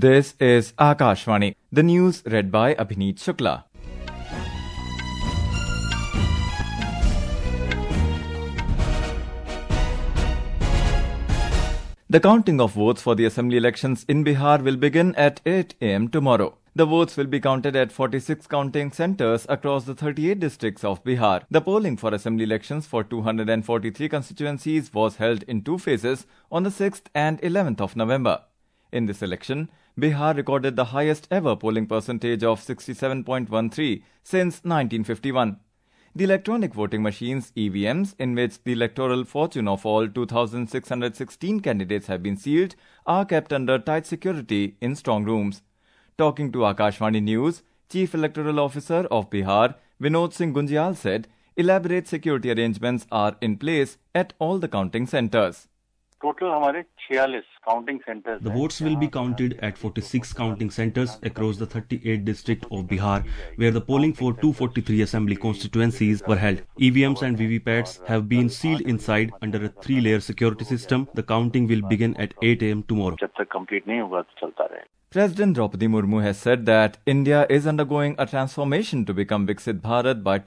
This is Akashvani. The news read by Abhineet Shukla. The counting of votes for the assembly elections in Bihar will begin at 8 a.m. tomorrow. The votes will be counted at 46 counting centers across the 38 districts of Bihar. The polling for assembly elections for 243 constituencies was held in two phases on the 6th and 11th of November. In this election, Bihar recorded the highest ever polling percentage of 67.13 since 1951. The electronic voting machines (EVMs), in which the electoral fortune of all 2,616 candidates have been sealed, are kept under tight security in strong rooms. Talking to Akashvani News, Chief Electoral Officer of Bihar, Vinod Singh Gunjal said, elaborate security arrangements are in place at all the counting centers. Total हमारे 46 counting centers. The votes will be counted at 46 counting centers across the 38 districts of Bihar, where the polling for 243 assembly constituencies were held. EVMs and VVPATs have been sealed inside under a 3-layer security system. The counting will begin at 8 a.m. tomorrow. जब तक complete नहीं होगा तो चलता रहेगा. President Draupadi Murmu has said that India is undergoing a transformation to become Viksit Bharat by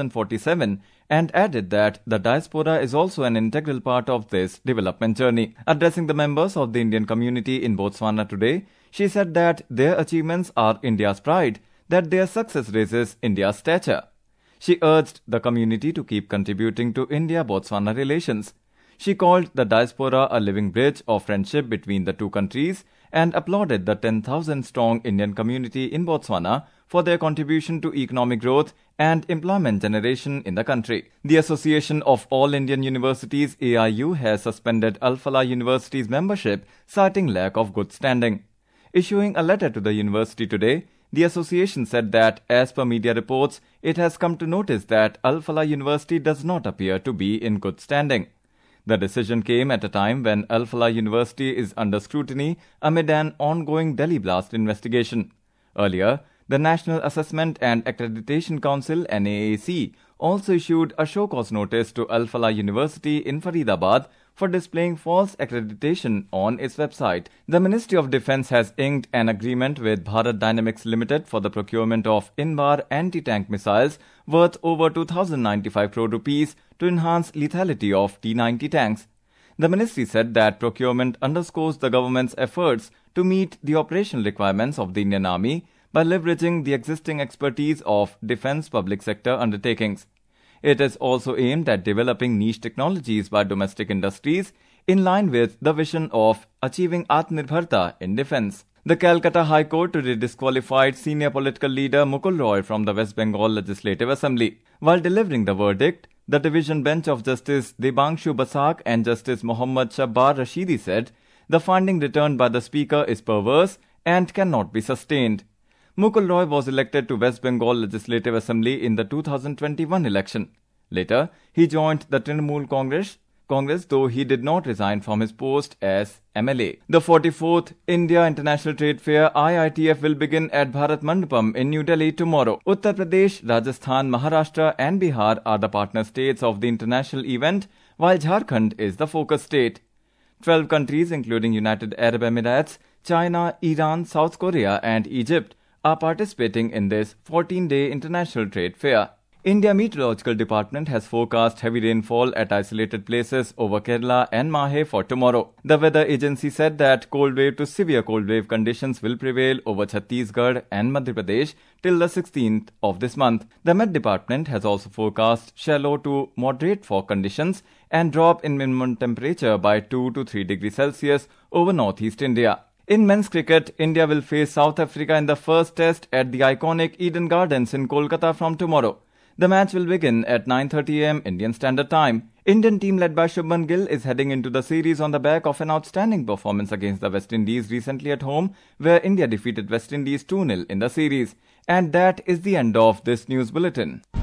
2047 and added that the diaspora is also an integral part of this development journey. Addressing the members of the Indian community in Botswana today, she said that their achievements are India's pride, that their success raises India's stature. She urged the community to keep contributing to India-Botswana relations. She called the diaspora a living bridge of friendship between the two countries and applauded the 10,000-strong Indian community in Botswana for their contribution to economic growth and employment generation in the country. The Association of All Indian Universities AIU has suspended Al Falah University's membership, citing lack of good standing. Issuing a letter to the university today, the association said that, as per media reports, it has come to notice that Al Falah University does not appear to be in good standing. The decision came at a time when Al Falah University is under scrutiny amid an ongoing Delhi blast investigation. Earlier, the National Assessment and Accreditation Council (NAAC) also issued a show cause notice to Al Falah University in Faridabad for displaying false accreditation on its website. The Ministry of Defence has inked an agreement with Bharat Dynamics Limited for the procurement of Inbar anti-tank missiles worth over 2,095 crore rupees to enhance lethality of T-90 tanks. The ministry said that procurement underscores the government's efforts to meet the operational requirements of the Indian Army by leveraging the existing expertise of defence public sector undertakings. It is also aimed at developing niche technologies by domestic industries in line with the vision of achieving Atmanirbharta in defence. The Calcutta High Court today disqualified senior political leader Mukul Roy from the West Bengal Legislative Assembly. While delivering the verdict, the division bench of Justice Debangshu Basak and Justice Mohammad Shabbar Rashidi said the finding returned by the Speaker is perverse and cannot be sustained. Mukul Roy was elected to West Bengal Legislative Assembly in the 2021 election. Later, he joined the Trinamool Congress, though he did not resign from his post as MLA. The 44th India International Trade Fair IITF will begin at Bharat Mandapam in New Delhi tomorrow. Uttar Pradesh, Rajasthan, Maharashtra and Bihar are the partner states of the international event, while Jharkhand is the focus state. 12 countries including United Arab Emirates, China, Iran, South Korea and Egypt are participating in this 14-day international trade fair. India Meteorological Department has forecast heavy rainfall at isolated places over Kerala and Mahe for tomorrow. The weather agency said that cold wave to severe cold wave conditions will prevail over Chhattisgarh and Madhya Pradesh till the 16th of this month. The Met Department has also forecast shallow to moderate fog conditions and drop in minimum temperature by 2 to 3 degrees Celsius over northeast India. In men's cricket, India will face South Africa in the first test at the iconic Eden Gardens in Kolkata from tomorrow. The match will begin at 9:30 am Indian Standard Time. Indian team led by Shubman Gill is heading into the series on the back of an outstanding performance against the West Indies recently at home, where India defeated West Indies 2-0 in the series. And that is the end of this news bulletin.